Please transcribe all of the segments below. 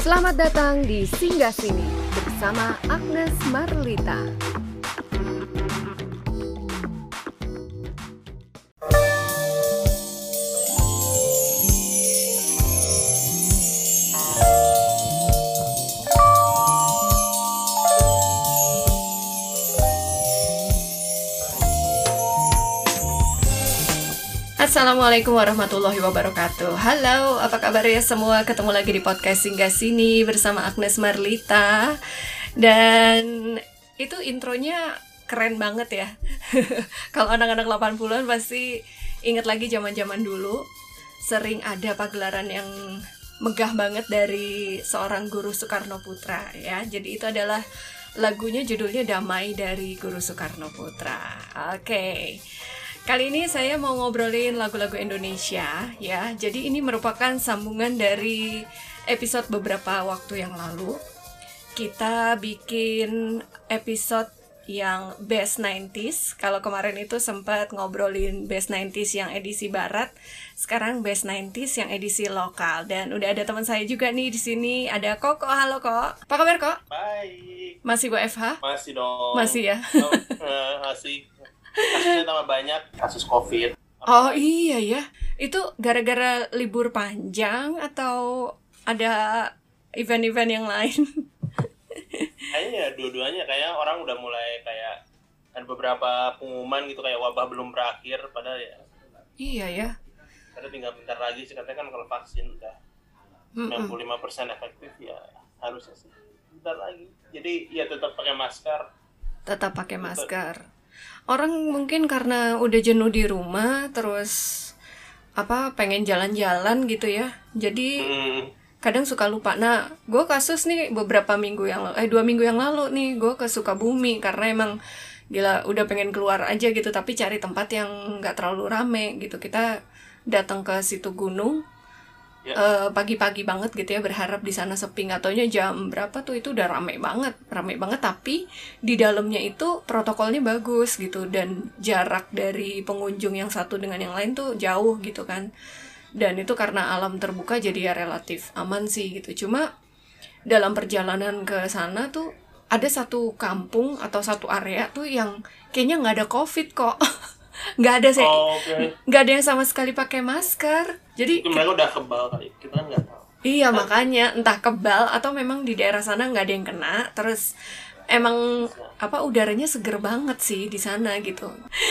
Selamat datang di Singgah Sini bersama Agnes Marlita. Assalamualaikum warahmatullahi wabarakatuh. Halo, apa kabar ya semua? Ketemu lagi di podcast Singgah Sini bersama Agnes Marlita. Dan itu intronya keren banget ya. Kalau anak-anak 80-an pasti inget lagi zaman-zaman dulu. Sering ada pagelaran yang megah banget dari seorang Guru Soekarno Putra ya. Jadi itu adalah lagunya, judulnya Damai dari Guru Soekarno Putra. Oke. Kali ini saya mau ngobrolin lagu-lagu Indonesia ya. Jadi ini merupakan sambungan dari episode beberapa waktu yang lalu. Kita bikin episode yang Best 90s. Kalau kemarin itu sempat ngobrolin Best 90s yang edisi barat. Sekarang Best 90s yang edisi lokal. Dan udah ada teman saya juga nih di sini. Ada Koko. Halo Kok. Apa kabar Kok? Baik. Masih WFH? Masih dong. Masih ya? Masih. Kasusnya tambah banyak, kasus COVID. Oh iya ya, itu gara-gara libur panjang atau ada event-event yang lain? Kayaknya dua-duanya, kayak orang udah mulai kayak ada beberapa pengumuman gitu kayak wabah belum berakhir, padahal ya. Iya ya. Padahal tinggal bentar lagi sih, katanya kan kalau vaksin udah 95% efektif ya harusnya sih. Bentar lagi. Jadi ya tetap pakai masker. Tetap pakai masker. Orang mungkin karena udah jenuh di rumah, terus pengen jalan-jalan gitu ya. Jadi kadang suka lupa. Nah, gue kasus nih beberapa minggu yang lalu, 2 minggu yang lalu nih, gue ke Sukabumi karena emang gila udah pengen keluar aja gitu, tapi cari tempat yang nggak terlalu rame gitu. Kita datang ke situ gunung. Pagi-pagi banget gitu ya, berharap di sana sepi. Nggak taunya jam berapa tuh itu udah rame banget tapi di dalamnya itu protokolnya bagus gitu, dan jarak dari pengunjung yang satu dengan yang lain tuh jauh gitu kan. Dan itu karena alam terbuka jadi ya relatif aman sih gitu. Cuma dalam perjalanan ke sana tuh ada satu kampung atau satu area tuh yang kayaknya nggak ada COVID kok. Nggak ada sih, nggak ada yang sama sekali pakai masker. Jadi mereka udah kebal kali, kita kan nggak tahu. Iya, makanya entah kebal atau memang di daerah sana nggak ada yang kena. Terus emang udaranya seger banget sih di sana gitu.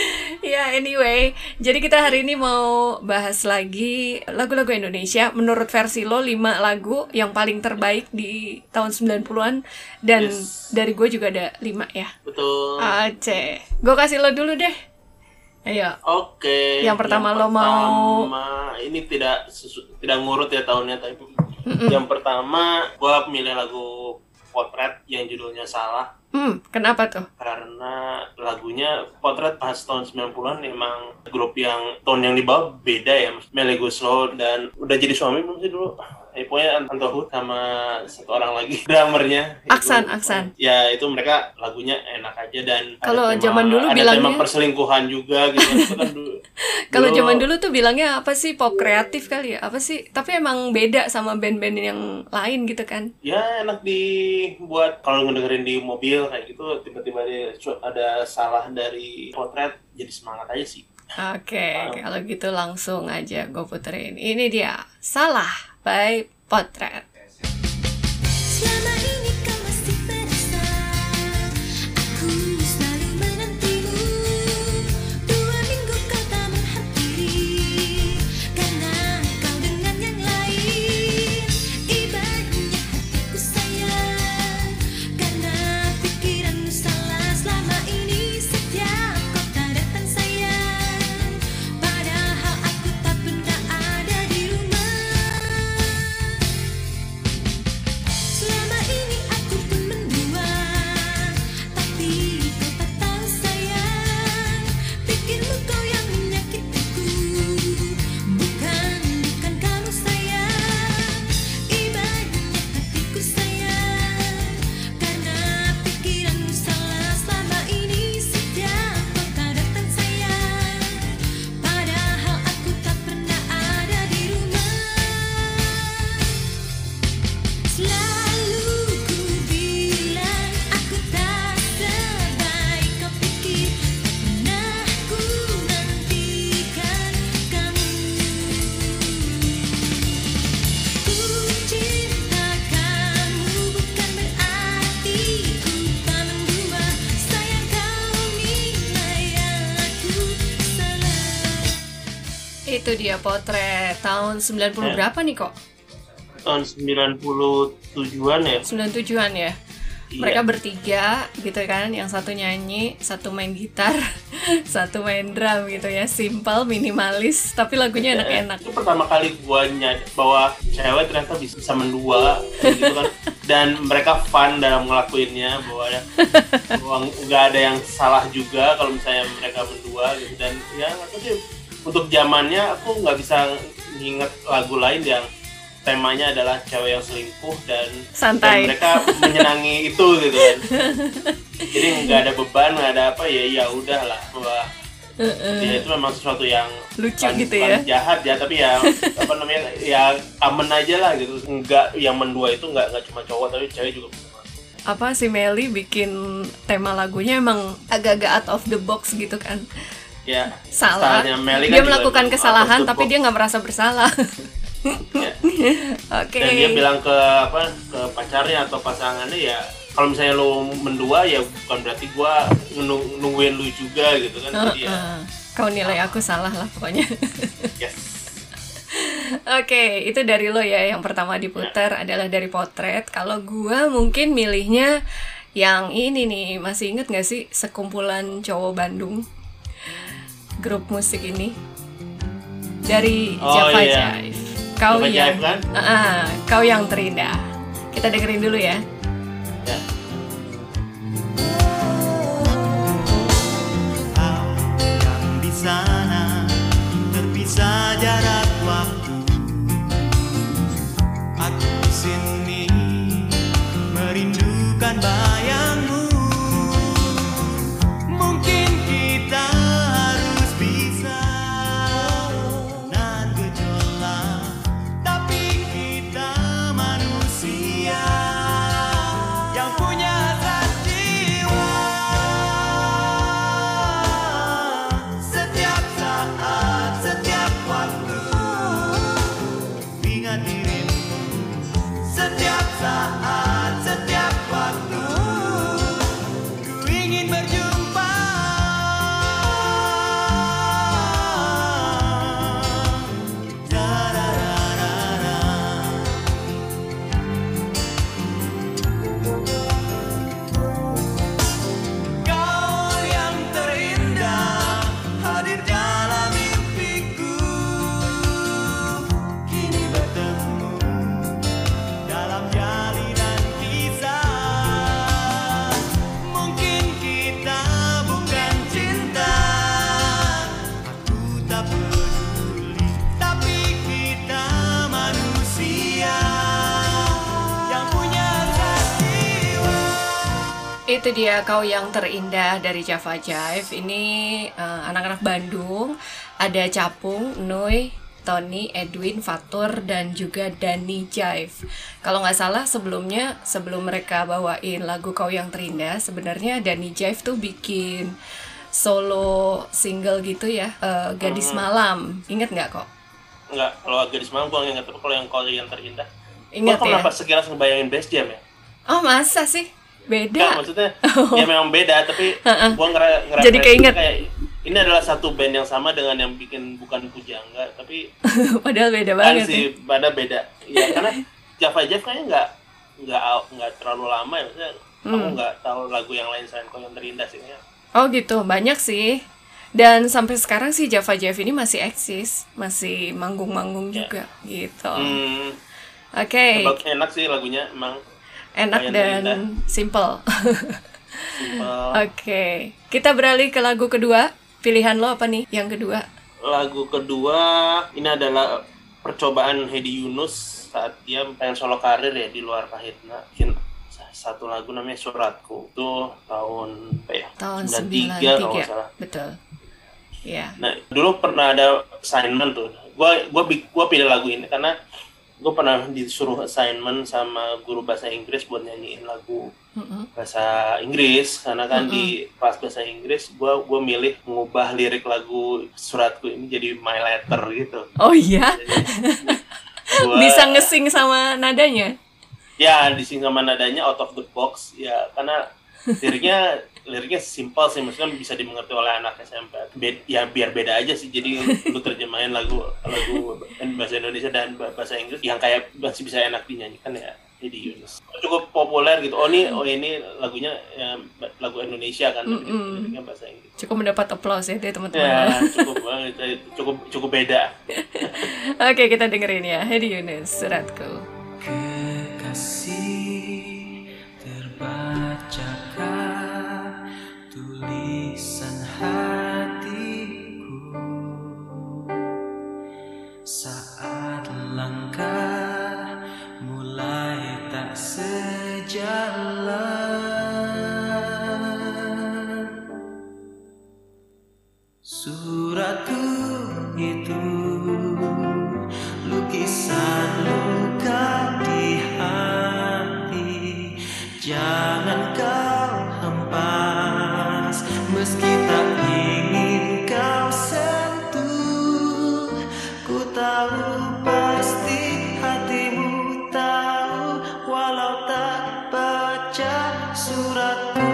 Ya anyway, jadi kita hari ini mau bahas lagi lagu-lagu Indonesia menurut versi lo, 5 lagu yang paling terbaik di tahun 90-an. Dan dari gue juga ada 5 ya. Betul. Aceh, gue kasih lo dulu deh. Ayo. Oke. Yang pertama lo mau. Ini tidak ngurut ya tahunnya, tapi yang pertama gua milih lagu Potret yang judulnya Salah. Kenapa tuh? Karena lagunya Potret pas tahun 90-an emang grup yang tone yang dibawa beda ya. Melly Goeslaw dan udah jadi suami belum sih dulu? Pokoknya Anto Hood sama satu orang lagi drummernya. Aksan. Ya itu mereka lagunya enak aja, dan kalau zaman dulu ada bilangnya tema perselingkuhan juga gitu kan dulu. Kalau zaman dulu tuh bilangnya apa sih, pop kreatif kali ya, apa sih? Tapi emang beda sama band-band yang lain gitu kan? Ya enak dibuat kalau ngedengerin di mobil kayak gitu, tiba-tiba ada Salah dari Potret, jadi semangat aja sih. Oke, kalau gitu langsung aja gue puterin. Ini dia, Salah by Potret. Selama ini kau masih berasa, aku selalu menantimu. 2 minggu kau tak menghampiri, karena kau dengan yang lain. Ibaratnya hatiku sayang, karena pikiranmu salah. Selama ini setiap kau tak datang sayang, padahal aku tak pernah ada di rumah. Selalu ku bilang aku tak sebaik kau pikir. Pernah ku nantikan kamu. Ku cinta kamu bukan berarti ku tak mendua. Sayang kau nilai yang aku salah. Itu dia Potret tahun 90 berapa nih kok? Tahun 97-an ya. 97-an ya. Iya. Mereka bertiga gitu kan, yang satu nyanyi, satu main gitar, satu main drum gitu ya. Simple, minimalis, tapi lagunya enak-enak. Itu pertama kali gua nyadar bahwa cewek ternyata bisa mendua gitu kan. Dan mereka fun dalam ngelakuinnya, bahwa nggak ada yang salah juga kalau misalnya mereka mendua gitu. Dan ya aku sih untuk zamannya aku nggak bisa nginget lagu lain yang temanya adalah cewek yang selingkuh dan Santai. mereka menyenangi itu gitu kan. Jadi nggak ada beban, nggak ada apa, ya udahlah, bahwa ya itu memang sesuatu yang Lucu gitu bukan ya. jahat ya, tapi ya apa namanya, ya aman aja lah gitu. Nggak, yang mendua itu nggak cuma cowok tapi cewek juga. Apa si Melly bikin tema lagunya emang agak-agak out of the box gitu kan. Ya, Salah. stylenya Melly kan Dia juga melakukan out of kesalahan the tapi box. dia nggak merasa bersalah. Ya. Oke. Dan dia bilang ke pacarnya atau pasangannya, ya kalau misalnya lo mendua ya bukan berarti gua nungguin lu juga gitu kan. Jadi ya Kau nilai aku salah lah pokoknya. yes. Oke, itu dari lo ya. Yang pertama diputar adalah dari Potret. Kalau gua mungkin milihnya yang ini nih. Masih inget gak sih Sekumpulan Cowok Bandung? Grup musik ini dari Oh, Java iya. Jive. Kau Java yang Jive kan? Kau yang terindah. Kita dengerin dulu ya. Ya. Kau yang di sana terpisah jarak waktu. Aku di sini merindukan bayangmu. Mungkin kita harus bisa menahan gejolak, tapi kita manusia yang punya hasrat jiwa. Setiap saat, setiap waktu, ingat dirimu. Setiap saat, setiap waktu, ku ingin berjumpa. Da-da-da-da-da. Kau yang terindah hadir dalam mimpiku. Kini bertemu dalam jalinan kisah. Mungkin kita bukan cinta, aku tak peduli, tapi kita manusia yang punya hasrat jiwa. Itu dia Kau Yang Terindah dari Java Jive. Ini anak-anak Bandung. Ada Capung, Nuy, Tony, Edwin, Fatur, dan juga Dani Jive. Kalau nggak salah sebelumnya, sebelum mereka bawain lagu Kau Yang Terindah, sebenarnya Dani Jive tuh bikin solo single gitu ya, Gadis Malam. Ingat nggak kok? Enggak, kalau Gadis Malam gua nggak ingat, tapi kalau Kau Yang Terindah. Ingat Gua ya? kenapa sekilas ngebayangin Bass Jam ya? Oh masa sih? Enggak, Beda? maksudnya ya memang beda, tapi gua ngerasa Jadi keinget. kayak ini adalah satu band yang sama dengan yang bikin Bukan Pujangga, tapi Padahal beda kan banget ya. sih pada beda. Ya karena Java Jive kayaknya nggak terlalu lama ya, maksudnya aku nggak tahu lagu yang lain selain Kau Yang Terindah sih kayaknya. Oh gitu, banyak sih. Dan sampai sekarang sih Java Jive ini masih eksis, masih manggung-manggung Ya. juga gitu. Hmm, Oke, enak sih lagunya, emang enak lumayan dan terindah. simple. Simple. Oke, kita beralih ke lagu kedua. Pilihan lo apa nih yang kedua? Lagu kedua ini adalah percobaan Hedi Yunus saat dia pengen solo karir ya di luar Kahitna. Bikin satu lagu namanya Suratku, itu tahun apa ya? Tahun 93 kalau nggak 93. salah. Betul. Ya. Nah, dulu pernah ada assignment tuh. Gua pilih lagu ini karena gue pernah disuruh assignment sama guru bahasa Inggris buat nyanyiin lagu bahasa Inggris, karena kan di kelas bahasa Inggris gue milih mengubah lirik lagu Suratku ini jadi My Letter gitu. Oh iya? Gua, Bisa nge-sing sama nadanya? ya disini sama nadanya out of the box ya, karena liriknya simpel sih, maksudnya bisa dimengerti oleh anak SMP. Ya biar beda aja sih, jadi lu terjemahin lagu bahasa Indonesia dan bahasa Inggris yang kayak masih bisa enak dinyanyikan ya. Jadi Yunus cukup populer gitu. Ini lagunya ya, lagu Indonesia kan, liriknya bahasa Inggris. Cukup mendapat applause ya dari teman-teman. Ya cukup banget, cukup beda. Oke, kita dengerin ya. Hedi Yunus, Suratku. Kekasih, terbacakah tulisan hatiku saat langkah mulai tak sejalan? Suratku itu lukisan luka di hati, jangan kau hempas meski tak ingin kau sentuh. Ku tahu pasti hatimu tahu walau tak baca suratku.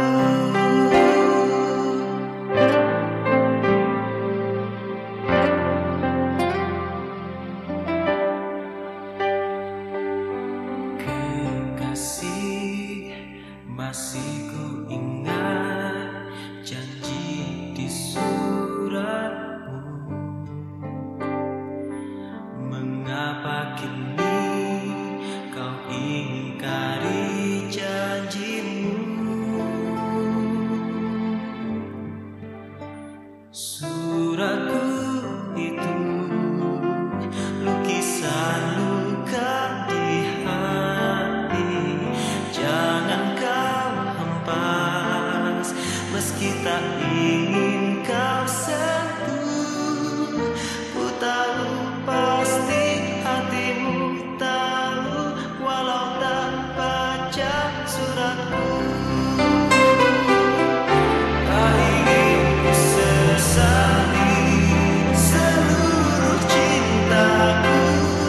Masih ku ingat janji di suratmu. Mengapa kini kau ingkari janjimu? Suratku itu lukisan luka di hati, jangan meski tak ingin kau sentuh. Ku tahu pasti hatimu tahu walau tak baca suratku. Tak ingin ku sesali seluruh cintaku,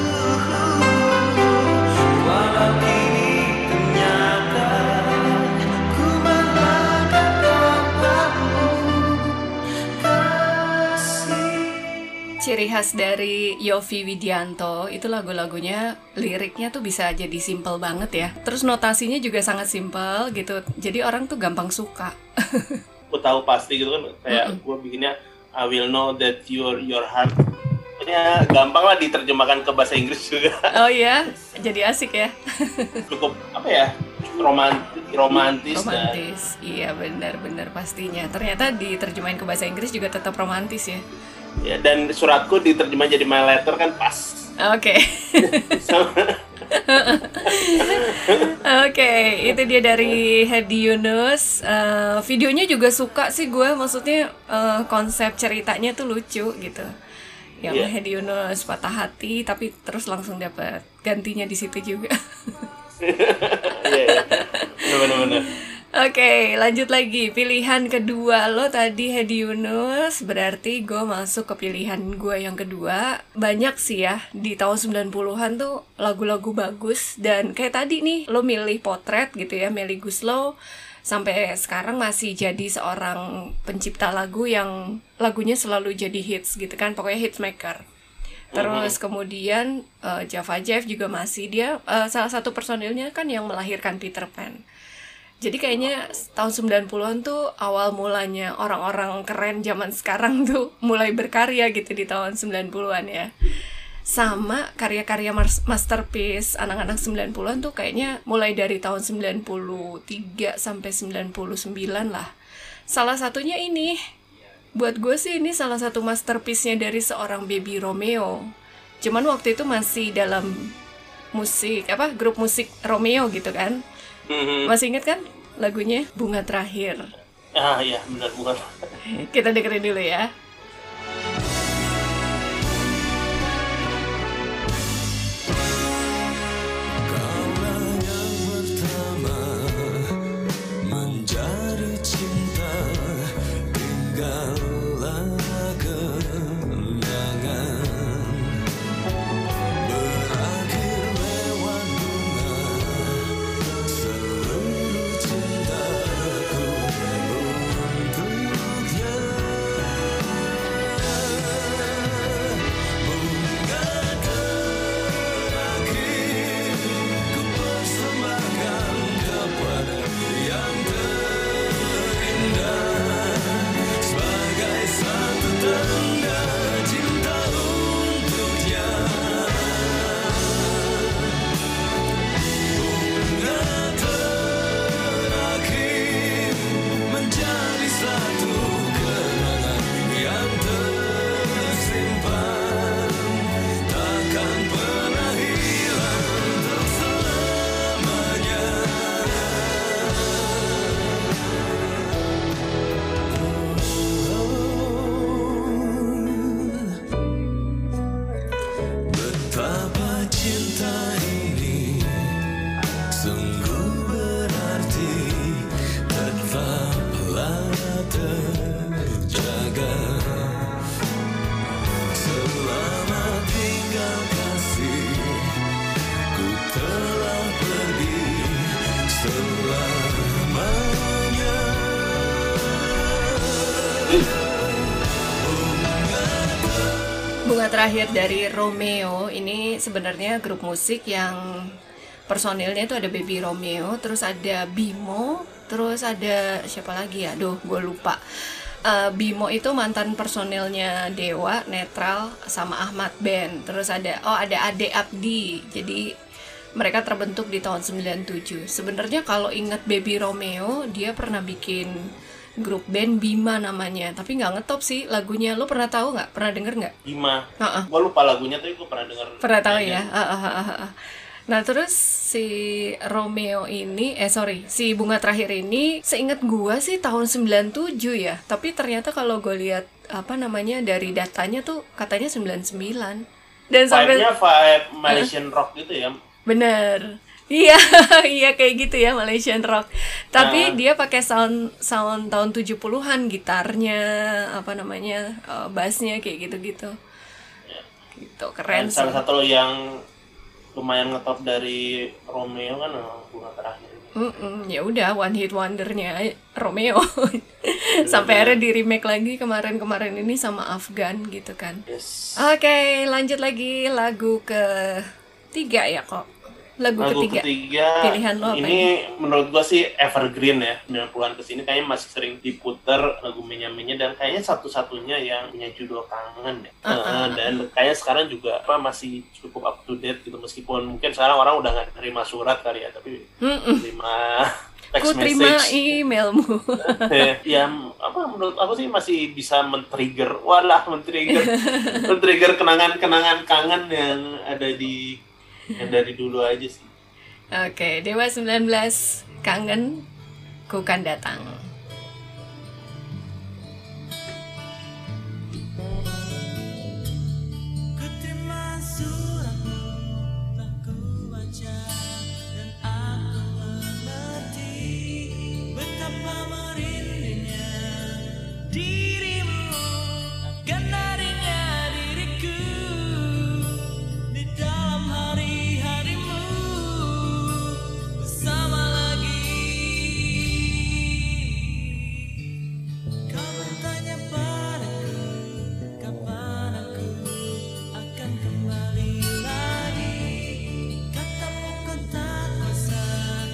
walau kini ternyata ku Ciri khas dari Yovie Widianto itu lagu-lagunya, liriknya tuh bisa jadi simple banget ya. Terus notasinya juga sangat simple gitu. Jadi orang tuh gampang suka. Aku tahu pasti gitu kan, kayak gue bikinnya I will know that your heart. Ya gampang lah diterjemahkan ke bahasa Inggris juga. Oh iya, jadi asik ya. Cukup apa ya? Romantis. Iya benar-benar pastinya. Ternyata diterjemahin ke bahasa Inggris juga tetap romantis ya. Ya, dan suratku diterjemah jadi My Letter kan pas. Oke. Oke, itu dia dari Hedi Yunus. Videonya juga suka sih gue, maksudnya konsep ceritanya tuh lucu gitu. Yang Hedi Yunus patah hati tapi terus langsung dapat gantinya di situ juga. Iya, benar-benar. Oke, lanjut lagi. Pilihan kedua lo tadi Hedi Yunus, berarti gue masuk ke pilihan gue yang kedua. Banyak sih ya, di tahun 90-an tuh lagu-lagu bagus. Dan kayak tadi nih, lo milih Potret gitu ya, Melly Goeslaw. Sampai sekarang masih jadi seorang pencipta lagu yang lagunya selalu jadi hits gitu kan, pokoknya hitsmaker. Terus kemudian Java Jive juga masih, dia salah satu personilnya kan yang melahirkan Peter Pan. Jadi kayaknya tahun 90-an tuh awal mulanya orang-orang keren zaman sekarang tuh mulai berkarya gitu di tahun 90-an ya. Sama karya-karya masterpiece anak-anak 90-an tuh kayaknya mulai dari tahun 93 sampai 99 lah. Salah satunya ini, buat gue sih ini salah satu masterpiece-nya dari seorang Baby Romeo. Cuman waktu itu masih dalam musik, grup musik Romeo gitu kan. Masih inget kan lagunya Bunga Terakhir? Ah iya, benar bukan. Kita dengerin dulu ya. terakhir dari Romeo ini sebenarnya grup musik yang personilnya itu ada Baby Romeo, terus ada Bimo, terus ada siapa lagi ya? Aduh, gue lupa. Bimo itu mantan personilnya Dewa, Netral, sama Ahmad Band. Terus ada Ade Abdi. Jadi mereka terbentuk di tahun 97. Sebenarnya kalau ingat Baby Romeo, dia pernah bikin grup band Bima namanya, tapi nggak ngetop sih lagunya. Lo pernah tahu nggak? Pernah denger nggak? Bima. Gue lupa lagunya tapi gue pernah dengar. Pernah tahu ya? Nah terus si Romeo ini, si Bunga Terakhir ini seingat gua sih tahun 97 ya. Tapi ternyata kalau gue lihat dari datanya tuh katanya 99. Dan sampai Vibe-nya vibe Malaysian rock gitu ya. bener. Iya, iya kayak gitu ya, Malaysian rock. Tapi dia pakai sound tahun 70-an, gitarnya, bassnya kayak gitu-gitu. Gitu, keren sih. Salah satu yang lumayan ngetop dari Romeo kan Bunga Terakhir. Ya udah, one hit wondernya Romeo. Sampai akhirnya di remake lagi kemarin ini sama Afgan gitu kan. Yes. Oke, lanjut lagi lagu ketiga ya kok. Lagu ketiga. Pilihan lo apa ini menurut gua sih evergreen ya. 90-an kesini kayaknya masih sering diputer lagu Menya-Menya, dan kayaknya satu-satunya yang punya judul Kangen ya. Dan kayaknya sekarang juga masih cukup up to date gitu, meskipun mungkin sekarang orang udah nggak terima surat kali ya, tapi terima text Ku terima message. emailmu. Ya menurut aku sih masih bisa men-trigger kenangan-kenangan kangen yang ada yang dari dulu aja sih. Oke, Dewa 19, Kangen, Ku Kan Datang. Ku terima suratmu, telah ku baca, dan aku mengerti betapa merindunya dirimu, akan harinya diriku di dalam hari-harimu bersama lagi. Kau bertanya padaku, kapan aku akan kembali lagi. Katamu kau tak bisa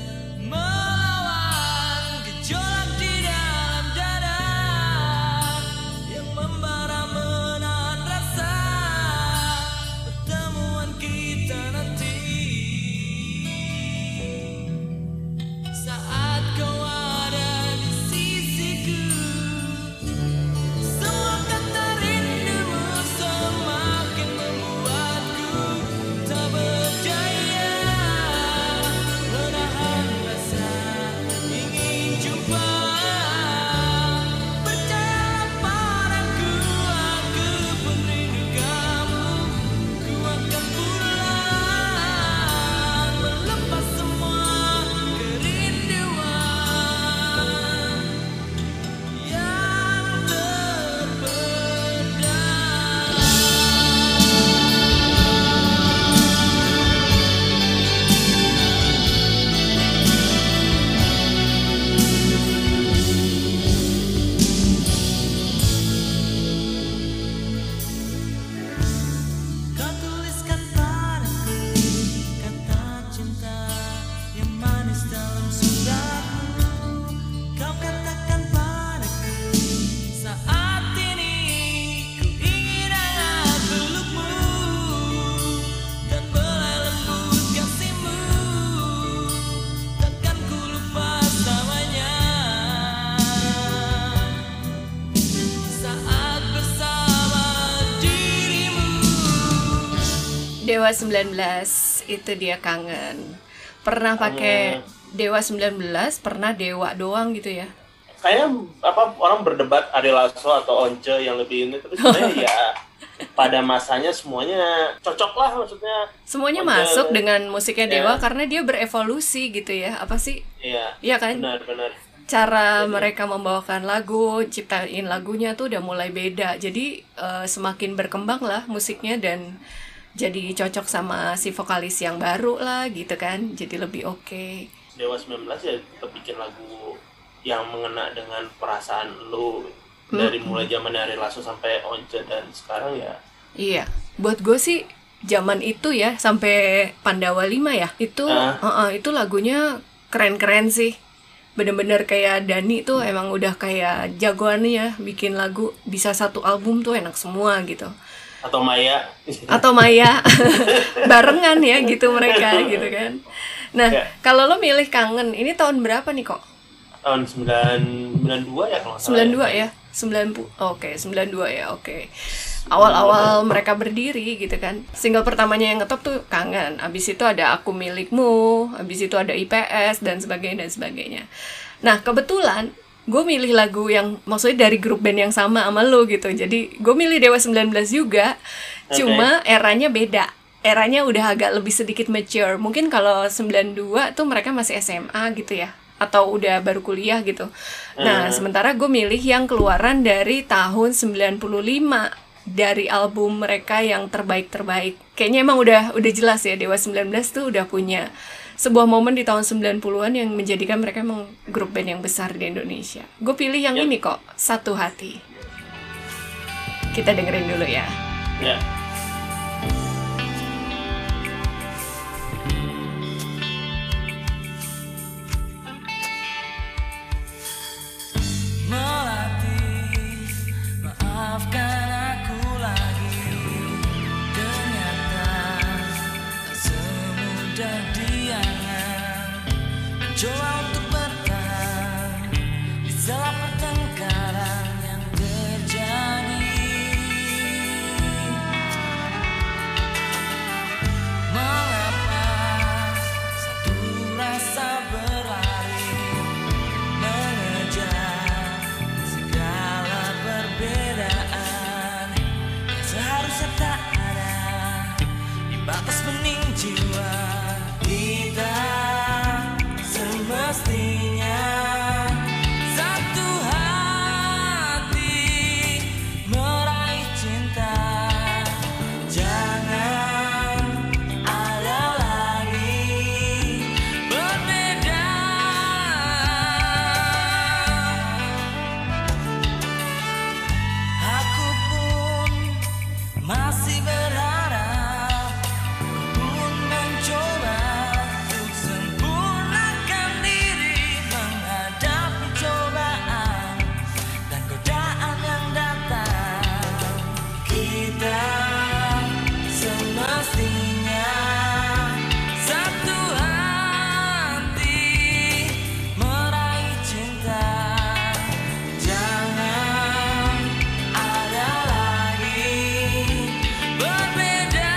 melawan gejolak di dalam dada yang membara menahan rasa pertemuan kita nanti. Saat kau ada di sisiku, semua kata rindumu semakin membuatku tak berdaya menahan rasa ingin jumpa. Percayalah padaku, aku pun rindu kamu. Ku akan pulang melepas semua kerinduan yang terpendam. Kau tuliskan padaku kata cinta yang manis dalam suratmu. Kau katakan padaku saat ini ku ingin hangat pelukmu dan belai lembut kasihmu. Takkan ku lupa selamanya saat bersama dirimu. Dewa 19, itu dia Kangen. Pernah pakai Dewa 19, pernah Dewa doang gitu ya? Kayaknya orang berdebat Ari Lasso atau Once yang lebih ini, tapi sebenarnya ya pada masanya semuanya cocok lah, maksudnya Semuanya Once, masuk dengan musiknya Dewa Iya. karena dia berevolusi gitu ya. Apa sih? iya Iya kan? benar Cara mereka membawakan lagu, ciptain lagunya tuh udah mulai beda. Jadi semakin berkembang lah musiknya dan jadi cocok sama si vokalis yang baru lah gitu kan. Jadi lebih oke. Dewa 19 ya tetap bikin lagu yang mengena dengan perasaan lu dari mulai zaman Ari Lasso sampai Once dan sekarang ya Iya. buat gue sih zaman itu ya sampai Pandawa 5 ya itu lagunya keren-keren sih, bener-bener kayak Dani tuh emang udah kayak jagoannya ya bikin lagu, bisa satu album tuh enak semua gitu. Atau Maya. Barengan ya gitu mereka gitu kan. Nah, Ya. kalau lo milih Kangen, ini tahun berapa nih kok? Tahun 92 ya kalau nggak salah 92 ya? 90. Oke, 92 ya. Oke. Awal-awal mereka berdiri gitu kan. Single pertamanya yang ngetop tuh Kangen. Abis itu ada Aku Milikmu, abis itu ada IPS dan sebagainya. Nah, kebetulan gue milih lagu yang maksudnya dari grup band yang sama lo gitu. Jadi gue milih Dewa 19 juga. Cuma eranya beda. Eranya udah agak lebih sedikit mature. Mungkin kalau 92 tuh mereka masih SMA gitu ya, atau udah baru kuliah gitu. Nah, sementara gue milih yang keluaran dari tahun 95, dari album mereka yang terbaik-terbaik. Kayaknya emang udah jelas ya, Dewa 19 tuh udah punya sebuah momen di tahun 90-an yang menjadikan mereka emang grup band yang besar di Indonesia. Gue pilih yang ini kok, Satu Hati. Kita dengerin dulu ya. Ya. Melatih, maafkan aku lagi. Ternyata tak semudah diangan. Mencoba untuk bertahan di segala pertengkaran yang terjadi. Mengapa satu rasa berlari mengejar segala perbedaan yang seharusnya tak ada di batas bening jiwa kita. Semestinya satu hati meraih cinta. Jangan ada lagi berbeda. Aku pun masih berharap, pun mencoba untuk sempurnakan diri, menghadapi cobaan dan godaan yang datang. Kita semestinya satu hati meraih cinta. Jangan ada lagi berbeda.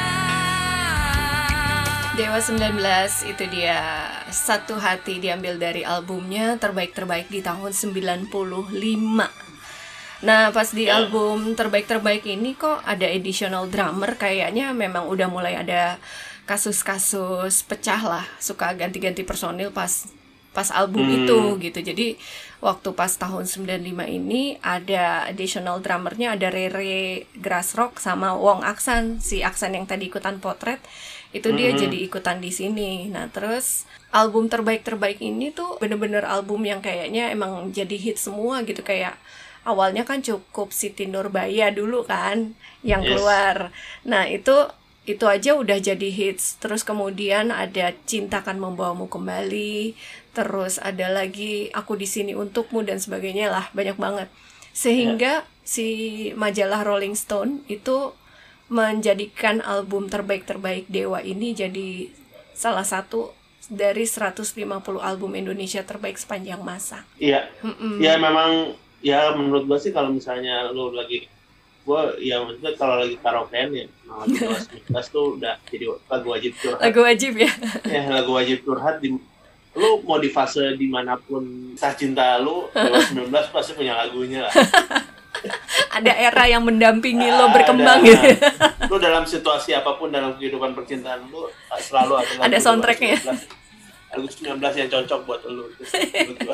Dewa 19 itu dia, Satu Hati, diambil dari albumnya terbaik-terbaik di tahun 95. Nah, pas di album terbaik-terbaik ini kok ada additional drummer, kayaknya memang udah mulai ada kasus-kasus pecah lah, suka ganti-ganti personil pas album itu gitu. Jadi waktu pas tahun 95 ini ada additional drummernya, ada Rere Grassrock sama Wong Aksan. Si Aksan yang tadi ikutan Potret itu dia jadi ikutan di sini. Nah, terus album terbaik-terbaik ini tuh bener-bener album yang kayaknya emang jadi hit semua gitu. Kayak awalnya kan cukup Siti Nurbaya dulu kan yang keluar. Nah, itu aja udah jadi hits. Terus kemudian ada Cinta Kan Membawamu Kembali, terus ada lagi Aku di Sini Untukmu dan sebagainya lah, banyak banget. Sehingga si majalah Rolling Stone itu menjadikan album terbaik-terbaik Dewa ini jadi salah satu dari 150 album Indonesia terbaik sepanjang masa. Iya. Ya memang ya menurut gua sih kalau misalnya lu lagi maksudnya kalau lagi karaokean ya lagu 19 tuh udah jadi lagu wajib curhat. Lagu wajib ya. Ya lagu wajib curhat lu mau di fase dimanapun kisah cinta lu, Dewa 19 pasti punya lagunya lah. Ada era yang mendampingi lo berkembang gitu. Lu dalam situasi apapun dalam kehidupan percintaan lu selalu ada Ada soundtracknya. Lagu 19 yang cocok buat lu. Menurut gua.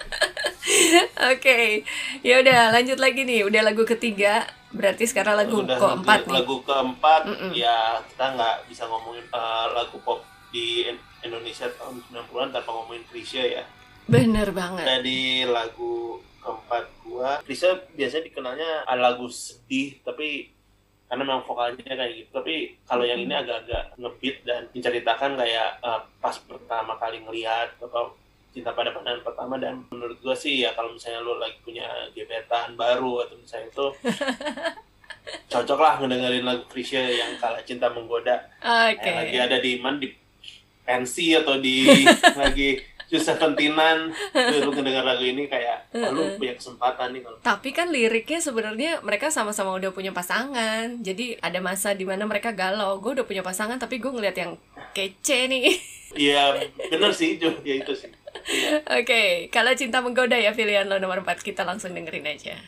Oke, ya udah lanjut lagi nih. Udah lagu ketiga, berarti sekarang lagu Udah keempat nih. Lagu keempat, ya kita nggak bisa ngomongin lagu pop di Indonesia tahun 90-an tanpa ngomongin Chrisye ya. Bener banget. Jadi lagu keempat gua, Chrisye biasanya dikenalnya ada lagu sedih, tapi karena memang vokalnya kayak gitu. Tapi kalau yang ini agak-agak ngebeat dan menceritakan kayak pas pertama kali ngelihat atau cinta pada pandangan pertama. Dan menurut gue sih ya kalau misalnya lo lagi punya gebetan baru atau misalnya itu cocok lah ngedengerin lagu Chrisye yang Kala Cinta Menggoda. Oke. Lagi ada di pensi atau lagi Seventinan, lu ngedenger lagu ini kayak lu punya kesempatan nih kalau. Tapi kan liriknya sebenarnya mereka sama-sama udah punya pasangan. Jadi ada masa dimana mereka galau. Gue udah punya pasangan tapi gue ngeliat yang kece nih. Iya, bener sih, ya itu sih. Iya. Oke, Kalau Cinta Menggoda ya pilihan lo nomor 4. Kita langsung dengerin aja.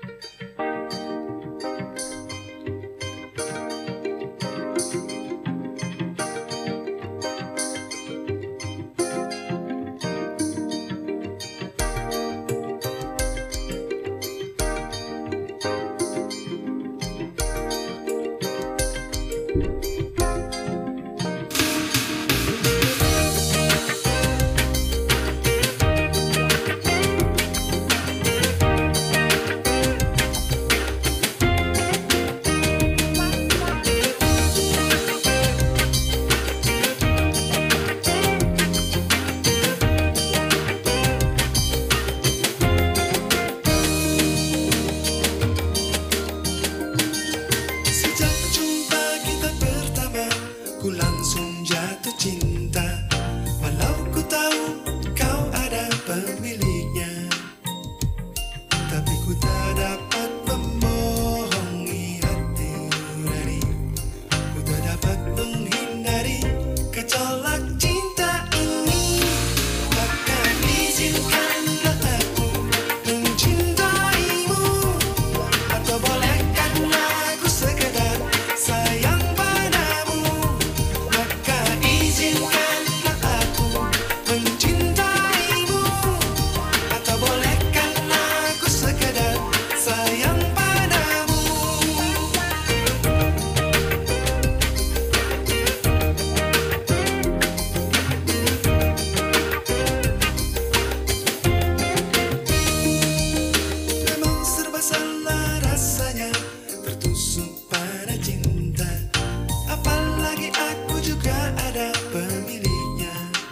Sejak jumpa kita pertama, ku langsung jatuh cinta. Walau ku tahu kau ada pemiliknya, tapi ku tak dapat membohongi hati nurani. Ku tak dapat menghindari gejolak cinta ini. Maka izinkanlah aku mencintaimu, atau bolehkan aku sekedar sayang padamu. Maka izinkanlah aku mencintaimu, atau bolehkan aku sekedar sayang padamu. Memang serba salah rasanya tertusuk pada cinta. Apalagi aku juga ada pemiliknya,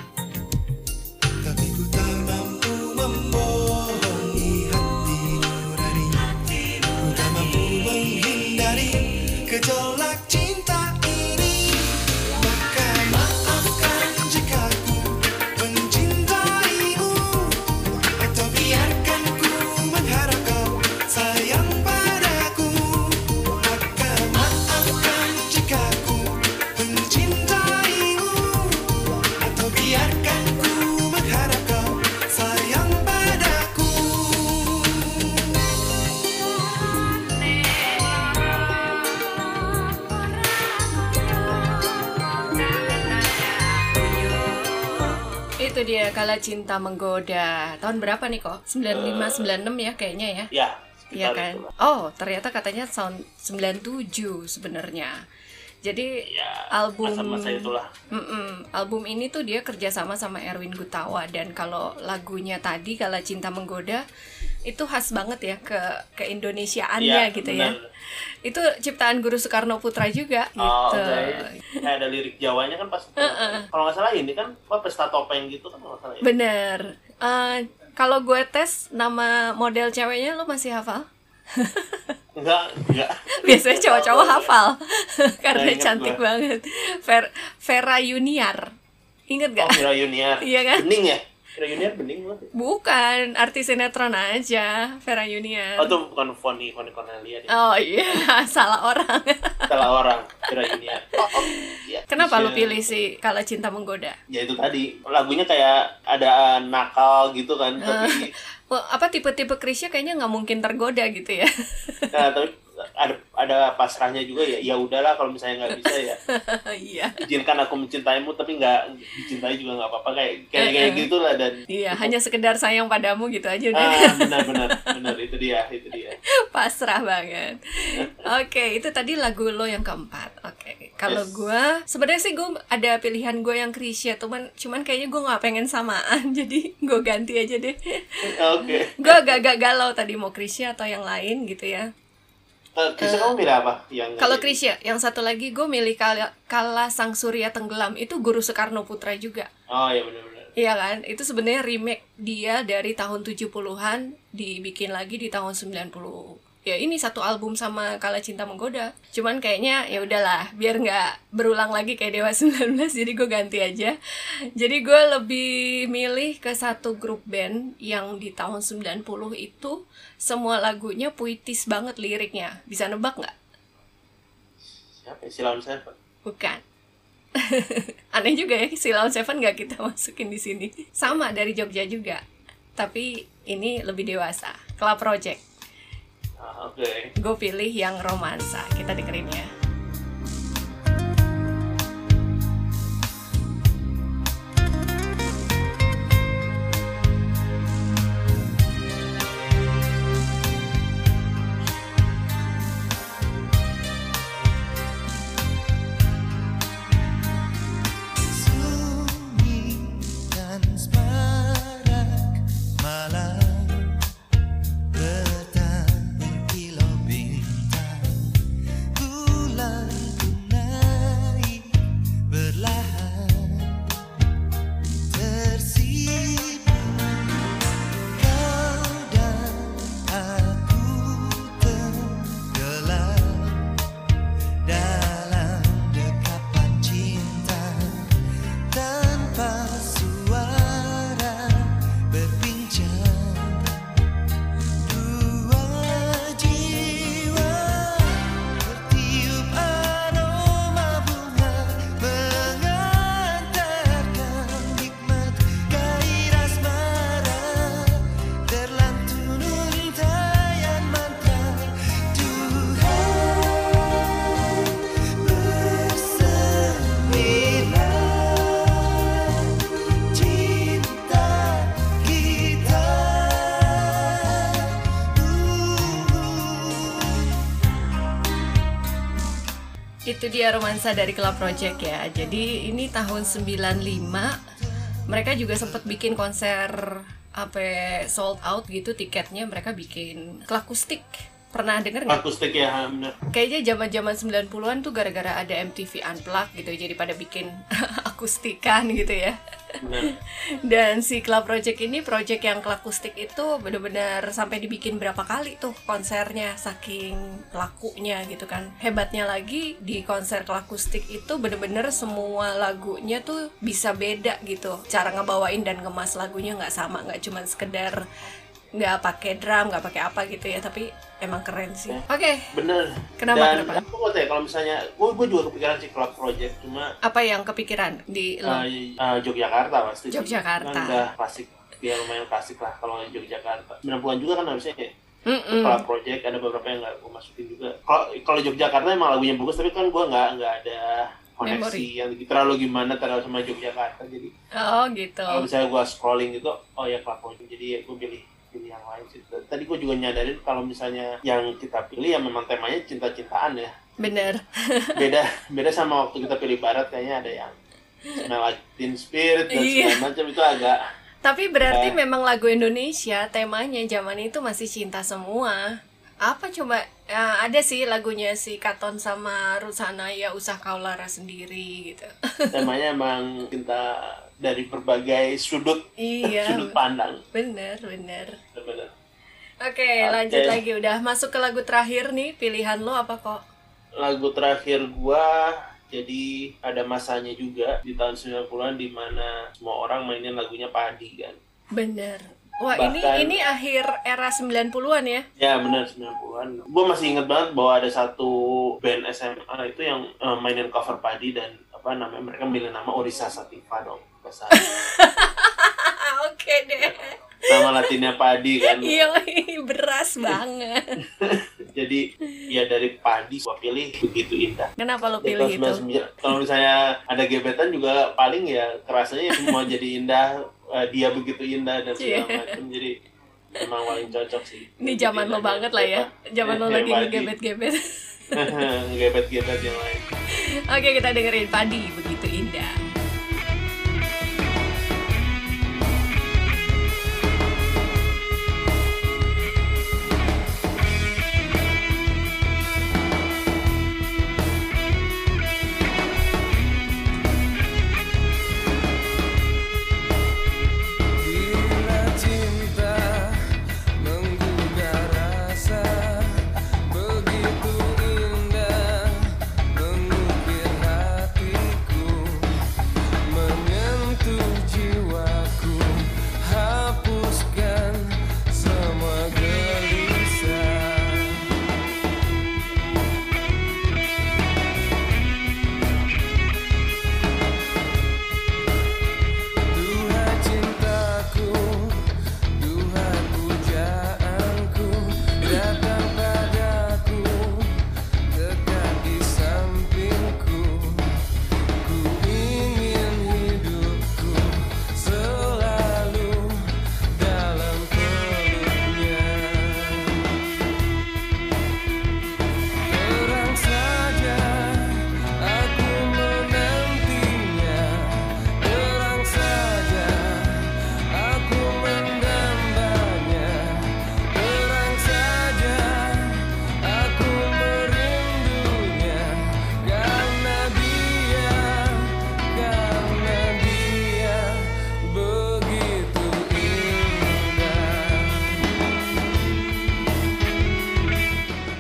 tapi ku tak mampu membohongi hati nurani. Ku tak mampu menghindari gejolak cinta ini. Maka maafkan jika ku mencintaimu, atau biarkan ku mengharap kau sayang padaku. Maka maafkan jika ku mencintaimu, atau biarkan ku mengharap kau sayang padaku. Itu dia Kalau Cinta Menggoda. Tahun berapa nih kok? 95 96 ya kayaknya ya. Ya, Iya sekitar kan? itulah. Oh, ternyata katanya tahun 97 sebenarnya. Jadi Ya, album masa-masa itulah. album ini tuh dia kerjasama sama Erwin Gutawa. Dan kalau lagunya tadi Kalau Cinta Menggoda itu khas banget ya ke Indonesiaannya Iya, gitu benar. ya. Itu ciptaan Guru Soekarno Putra juga Oh, gitu. oke. Kayak ada lirik Jawanya kan pas. Kalau nggak salah ini kan pesta topeng gitu kan kalau nggak salah ya. Bener. Kalau gue tes nama model ceweknya lo masih hafal? Enggak. Biasanya cowok-cowok hafal karena Nggak ingat cantik gua. banget. Vera Yuniar. Ingat Oh, gak? Vira Yuniar. Iya kan? Bening ya? Vira Yuniar bening banget. Bukan, artis sinetron aja, Vera Yuniar. Oh, itu bukan Foni Cornelia deh. Oh iya, salah orang. Salah orang, Vira Yuniar. Oh, iya. Kenapa lu Iya. pilih sih Kalau Cinta Menggoda? Ya itu tadi, lagunya kayak ada nakal gitu kan, tapi Apa tipe-tipe Chrisye kayaknya nggak mungkin tergoda gitu ya? tapi ada pasrahnya juga ya. Ya udahlah kalau misalnya nggak bisa ya Iya. izinkan aku mencintaimu, tapi nggak dicintai juga nggak apa-apa, kayak gitulah. Dan Iya, hanya sekedar sayang padamu gitu aja udah. benar itu dia. Pasrah banget. Oke, itu tadi lagu lo yang keempat. Oke, kalau Yes. gue sebenarnya sih gue ada pilihan gue yang Chrisye, cuman kayaknya gue nggak pengen samaan, jadi gue ganti aja deh. Oke. Gue agak galau tadi mau Chrisye atau yang lain gitu ya. Krisya kamu milih apa? Yang Kalau Krisya, yang satu lagi gue milih Kala Sang Surya Tenggelam, itu Guru Soekarno Putra juga. Oh iya benar-benar. Iya kan? Itu sebenarnya remake dia dari tahun 70-an dibikin lagi di tahun 90. Ya ini satu album sama Kala Cinta Menggoda. Cuman kayaknya ya udahlah, biar nggak berulang lagi kayak Dewa 19, jadi gue ganti aja. Jadi gue lebih milih ke satu grup band yang di tahun 90 itu semua lagunya puitis banget liriknya. Bisa nebak nggak? Siapa ya? Sheila on 7. Bukan. Aneh juga ya, Sheila on 7 nggak kita masukin di sini. Sama dari Jogja juga, tapi ini lebih dewasa. Club Project. Oke. Gue pilih yang romansa. Kita dengerin ya. Sunyi dan semarak malam petang berkilau bintang, bulan pun naik perlahan tersipu, kau dan aku tenggelam dalam dekapan cinta tanpa suara berbincang. Dua jiwa tertiup aroma bunga mengantarkan nikmat gairah asmara, terlantun untayan mantra Tuhan bersemilah cinta kita. Itu dia romansa dari Club Project ya. Jadi ini tahun 95. Mereka juga sempat bikin konser sold out gitu tiketnya. Mereka bikin Klakustik. Pernah denger nggak? Akustik ya, benar. Kayaknya zaman-zaman 90-an tuh gara-gara ada MTV Unplugged gitu, jadi pada bikin akustikan gitu ya. Benar. Dan si Club Project ini, project yang Klakustik itu benar-benar sampai dibikin berapa kali tuh konsernya, saking lakunya gitu kan. Hebatnya lagi di konser Klakustik itu benar-benar semua lagunya tuh bisa beda gitu. Cara ngebawain dan ngemas lagunya nggak sama, nggak cuma sekedar nggak pakai drum, nggak pakai apa gitu ya, tapi emang keren sih. Oke. Bener. Kenapa, Dan kenapa? aku mau tanya, kalau misalnya gue juga kepikiran sih Club Project, cuma Apa yang kepikiran di lo? Yogyakarta pasti. Yogyakarta. Kan udah klasik, ya lumayan klasik lah kalau Yogyakarta. 90-an juga kan harusnya ya. Mm-mm. Club Project ada beberapa yang nggak gue masukin juga. Kalau Yogyakarta emang lagunya bagus, tapi kan gue nggak ada koneksi Memori. yang terlalu gimana sama Yogyakarta. Jadi Oh gitu. kalau misalnya gue scrolling gitu, oh ya Club Project. Jadi ya gue pilih yang lain sih. Tadi gue juga nyadarin kalau misalnya yang kita pilih ya memang temanya cinta-cintaan ya. Bener. Beda sama waktu kita pilih barat, kayaknya ada yang Smell Like Teen Spirit dan Iya. segala macam, itu agak Tapi berarti memang lagu Indonesia temanya zaman itu masih cinta semua. Apa coba? Ya, ada sih lagunya si Katon sama Rusanaya, Usah Kau Lara Sendiri gitu. temanya emang cinta dari berbagai sudut Iya. sudut pandang. Bener. Bener. Oke, lanjut lagi. Udah masuk ke lagu terakhir nih. Pilihan lo apa kok? Lagu terakhir gua jadi ada masanya juga di tahun 90-an di mana semua orang mainin lagunya Padi kan. Bener. Wah, Bahkan- ini akhir era 90-an ya? Ya benar, 90-an. Gue masih inget banget bahwa ada satu band SMA itu yang mainin cover Padi, dan apa namanya, mereka milih nama Orisa Sativa dong. Bahasa Oke deh. nama latinnya Padi kan. Iya, beras banget. Jadi ya dari Padi gua pilih Begitu Indah. Kenapa lo Dari pilih tahun itu? 99. Kalau misalnya ada gebetan juga paling ya kerasanya semua jadi indah, dia begitu indah dan segala Iya. macam. Jadi emang paling cocok sih. Ini zaman lo banget lah ya. Zaman lo lagi Padi. ngegebet-gebet. Gebet-gebet yang lain. Oke, kita dengerin Padi, Begitu Indah.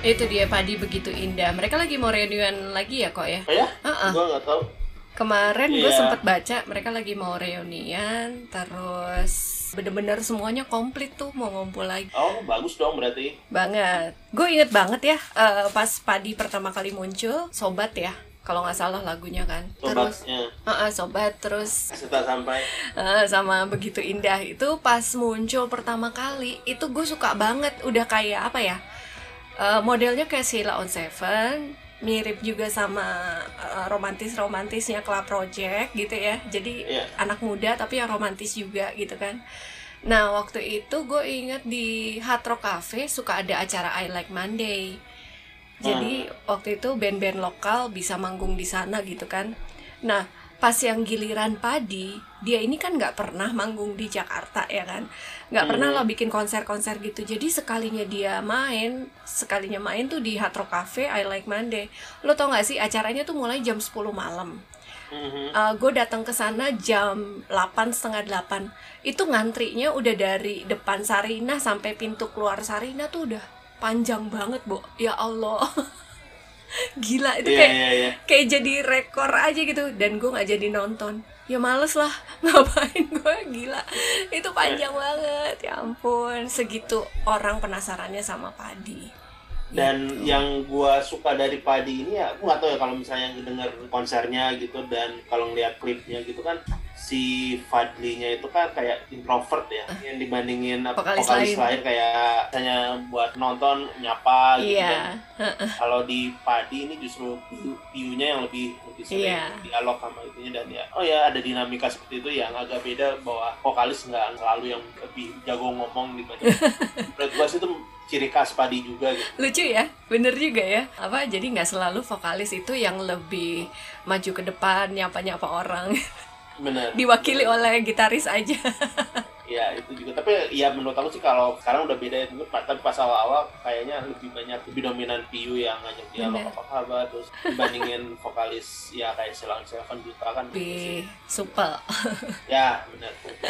Itu dia Padi Begitu Indah. Mereka lagi mau reunian lagi ya kok ya? Oh ya? Heeh. Gue nggak tahu. Kemarin gue Iya. sempet baca mereka lagi mau reunian, terus bener-bener semuanya komplit tuh mau ngumpul lagi. Oh, bagus dong berarti. Banget. Gue inget banget ya pas Padi pertama kali muncul, Sobat ya. Kalau nggak salah lagunya kan. Terus Sobatnya. Sobat terus Setelah sampai. sama Begitu Indah itu pas muncul pertama kali itu gue suka banget. Udah kayak apa ya? Modelnya kayak Sheila on Seven, mirip juga sama romantisnya Club Project gitu ya. Jadi Iya. anak muda tapi yang romantis juga gitu kan. Nah waktu itu gue inget di Hard Rock Cafe suka ada acara I Like Monday. Jadi waktu itu band-band lokal bisa manggung di sana gitu kan. Nah pas yang giliran Padi, dia ini kan nggak pernah manggung di Jakarta ya kan, nggak pernah lah bikin konser-konser gitu. Jadi sekalinya main tuh di Hard Rock Cafe I Like Monday. Lo tau nggak sih acaranya tuh mulai jam 10 malam. Gue datang ke sana jam 8, setengah 8. Itu ngantrinya udah dari depan Sarinah sampai pintu keluar Sarinah tuh udah panjang banget, Bo. Ya Allah. Gila itu kayak jadi rekor aja gitu. Dan gue nggak jadi nonton. Ya males lah, ngapain gue, gila. Itu panjang banget, ya ampun. Segitu orang penasarannya sama Padi. Dan yang gua suka dari Padi ini ya, aku nggak tahu ya kalau misalnya denger konsernya gitu dan kalau ngeliat klipnya gitu kan, si Fadlinya itu kan kayak introvert ya, yang dibandingin Vokalis vokalis lain. lain kayak misalnya buat nonton nyapa gitu Iya. kan. Kalau di Padi ini justru view-nya yang lebih sering Iya. dialog sama itunya, dan ya, oh ya ada dinamika seperti itu yang agak beda bahwa vokalis nggak selalu yang lebih jago ngomong dibanding. Menurut gua sih itu ciri khas Padi juga gitu. Lucu ya, bener juga ya. Apa jadi nggak selalu vokalis itu yang lebih maju ke depan nyapa-nyapa orang. Bener. Diwakili oleh gitaris aja. Ya itu juga, tapi ya menurut aku sih kalau sekarang udah beda ya, tapi pas awal-awal kayaknya lebih dominan Piu yang ngajak dialog Bener. apa kabar, terus dibandingin vokalis ya kayak Sheila on Seven Duta kan Lebih supel. ya benar.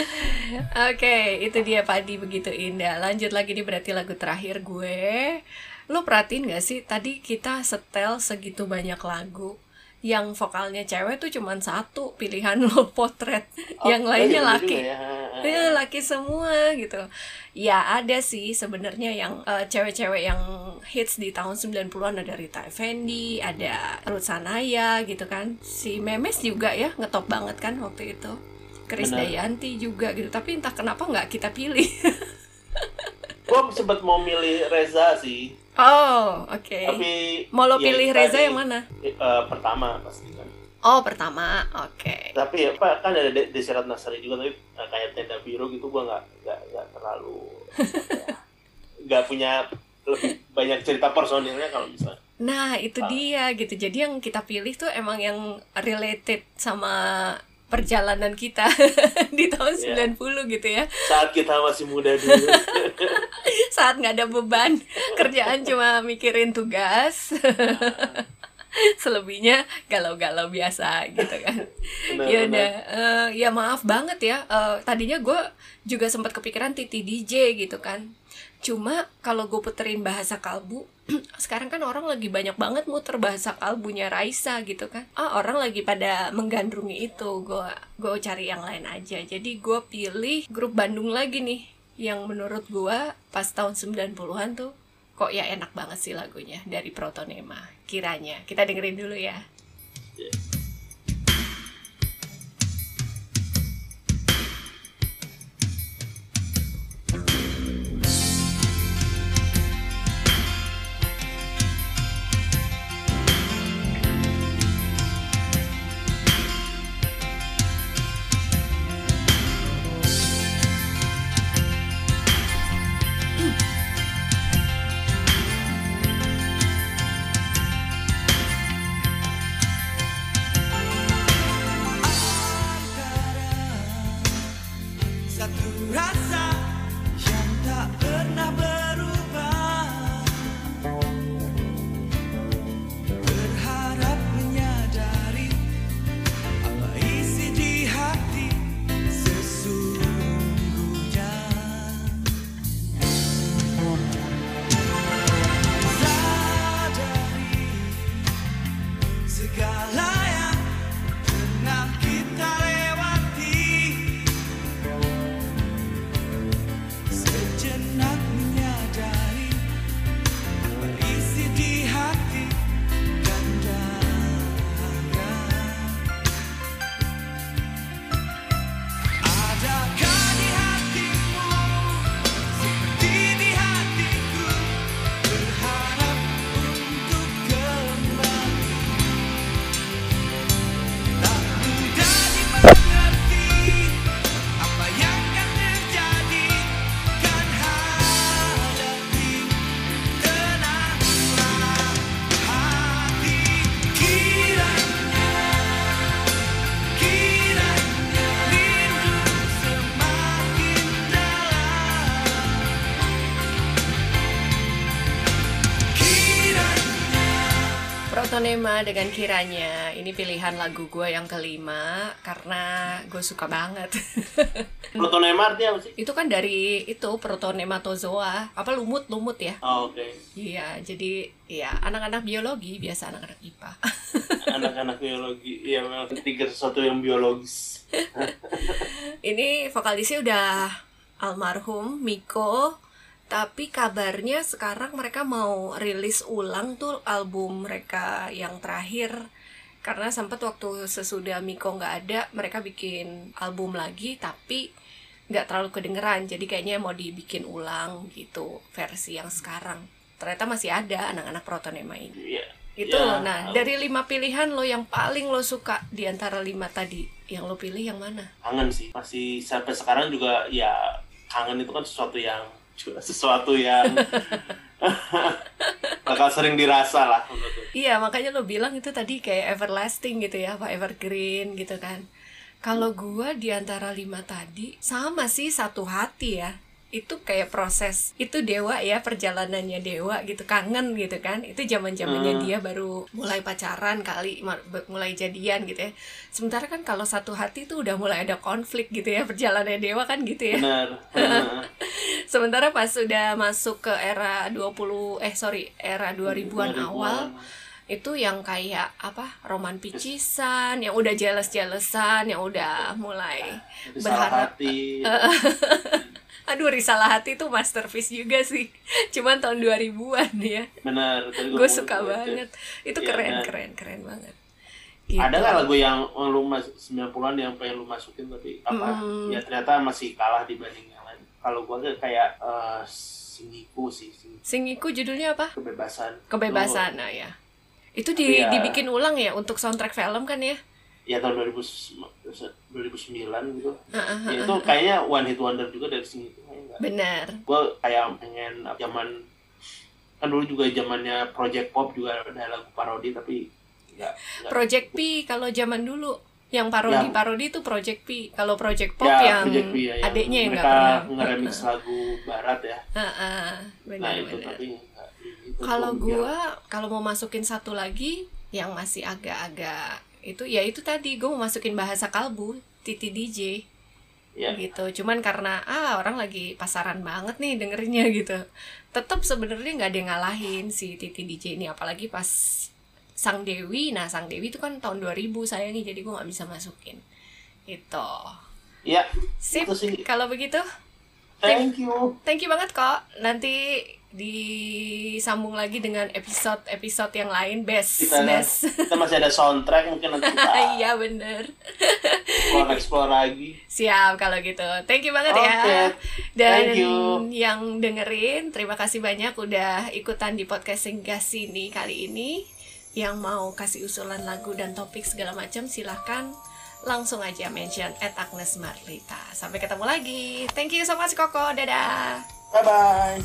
Oke, itu dia Padi Begitu Indah. Lanjut lagi nih berarti lagu terakhir gue. Lo perhatiin gak sih tadi kita setel segitu banyak lagu, yang vokalnya cewek tuh cuman satu pilihan lo, Potret. Yang lainnya iya, bener laki. juga ya. Ya, laki semua gitu. Ya ada sih sebenarnya yang cewek-cewek yang hits di tahun 90-an, ada Rita Effendy, ada Ruth Sanaya gitu kan. Si Memes juga ya ngetop banget kan waktu itu. Krisdayanti juga gitu. Tapi entah kenapa nggak kita pilih. Gua sempet mau milih Reza sih, Oh, oke. tapi Mau lo ya pilih itu Reza tadi, yang mana? pertama pasti kan. Oh, pertama. Oke. Tapi ya Pak, kan ada Desi Ratnasari juga, tapi kayak Tenda Biru gitu gua nggak terlalu nggak punya lebih banyak cerita personilnya kalau misalnya. Nah, itu dia gitu. Jadi yang kita pilih tuh emang yang related sama perjalanan kita di tahun 90 gitu ya. Saat kita masih muda dulu. Saat nggak ada beban, kerjaan cuma mikirin tugas. Selebihnya galau-galau biasa gitu kan. Benar, Ya benar. udah, ya maaf banget ya. Tadinya gue juga sempat kepikiran Titi DJ gitu kan. Cuma kalau gue puterin bahasa kalbu, sekarang kan orang lagi banyak banget muter bahasa kalbunya Raisa gitu kan. Orang lagi pada menggandrungi itu. Gue cari yang lain aja. Jadi gue pilih grup Bandung lagi nih, yang menurut gue pas tahun 90-an tuh kok ya enak banget sih lagunya, dari Protonema. Kiranya kita dengerin dulu ya. Satu rasa yang tak pernah berubah, berharap menyadari apa isi di hati sesungguhnya. Protonema dengan Kiranya. Ini pilihan lagu gue yang kelima karena gue suka banget. Protonema artinya apa sih? Itu kan dari itu protonematozoa, apa lumut ya? Oh, oke. Iya, jadi ya anak-anak biologi, biasa anak-anak IPA. Anak-anak biologi, iya memang trigger sesuatu yang biologis. Ini vokalisnya udah almarhum Miko, tapi kabarnya sekarang mereka mau rilis ulang tuh album mereka yang terakhir. Karena sempat waktu sesudah Miko nggak ada, mereka bikin album lagi, tapi nggak terlalu kedengeran. Jadi kayaknya mau dibikin ulang gitu, versi yang sekarang. Ternyata masih ada anak-anak Protonema ini. Iya. Itu, Ya, nah dari 5 pilihan lo yang paling lo suka di antara 5 tadi, yang lo pilih yang mana? kangen sih. Masih sampai sekarang juga ya kangen itu kan sesuatu yang bakal sering dirasa lah menurut gue. Iya, makanya lo bilang itu tadi kayak everlasting gitu ya, apa evergreen gitu kan. Kalau gua di antara 5 tadi sama sih Satu Hati ya. Itu kayak proses, itu Dewa ya, perjalanannya Dewa gitu, kangen gitu kan. Itu zaman-zamannya dia baru mulai pacaran kali, mulai jadian gitu ya. Sementara kan kalau Satu Hati tuh udah mulai ada konflik gitu ya, perjalanannya Dewa kan gitu ya. Benar. Sementara pas sudah masuk ke era 2000-an awal, itu yang kayak apa, roman picisan, yang udah jealous-jealousan, yang udah mulai berharap. Hati. Aduh, Risalah Hati itu masterpiece juga sih. Cuman tahun 2000-an ya. Benar. Gue suka banget. Itu Iya, keren banget. Gitu. Ada nggak lagu yang lu 90-an yang pengen lu masukin tapi apa? Ya ternyata masih kalah dibanding yang lain. Kalau gua kayak Singiku sih. Singiku judulnya apa? Kebebasan. Nah ya. Itu Iya. dibikin ulang ya untuk soundtrack film kan ya? Ya tahun 2009 gitu. Ya, itu kayaknya one hit wonder juga dari Singiku. Benar. Gue kayak pengen zaman kan dulu juga zamannya Project Pop juga ada lagu parodi tapi nggak. Project P kalau zaman dulu yang parodi itu Project P. Kalau Project Pop Ya, yang Project P, ya, adiknya yang nggak mereka pernah nge-remix lagu barat ya. benar. Nah itu tapi nggak. Itu Kalau gua kalau mau masukin satu lagi yang masih agak-agak itu ya itu tadi gue mau masukin Bahasa Kalbu, Titi DJ. ya. Gitu. Cuman karena orang lagi pasaran banget nih dengerinnya gitu. Tetap sebenarnya nggak ada yang ngalahin si Titi DJ ini, apalagi pas Sang Dewi. Nah, Sang Dewi itu kan tahun 2000 sayangnya, jadi gue nggak bisa masukin. Itu. Ya, Sip. itu sih. Kalau begitu, Thank you. thank you banget kok. Nanti disambung lagi dengan episode yang lain, best. Kita masih ada soundtrack mungkin nanti kita Iya bener. explore lagi. Siap kalau gitu. Thank you banget Oke, ya. Dan thank you. yang dengerin, terima kasih banyak udah ikutan di podcast Singgah Sini kali ini. Yang mau kasih usulan lagu dan topik segala macam, silahkan langsung aja mention @agnesmarlita. Sampai ketemu lagi. Thank you so much Koko. Dadah. Bye-bye.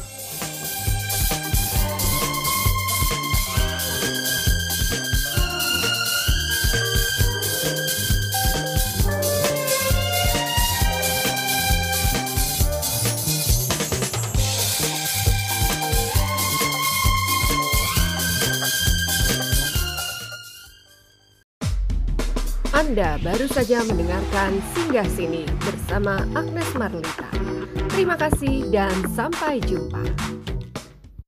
Anda baru saja mendengarkan Singgah Sini bersama Agnes Marlita. Terima kasih dan sampai jumpa.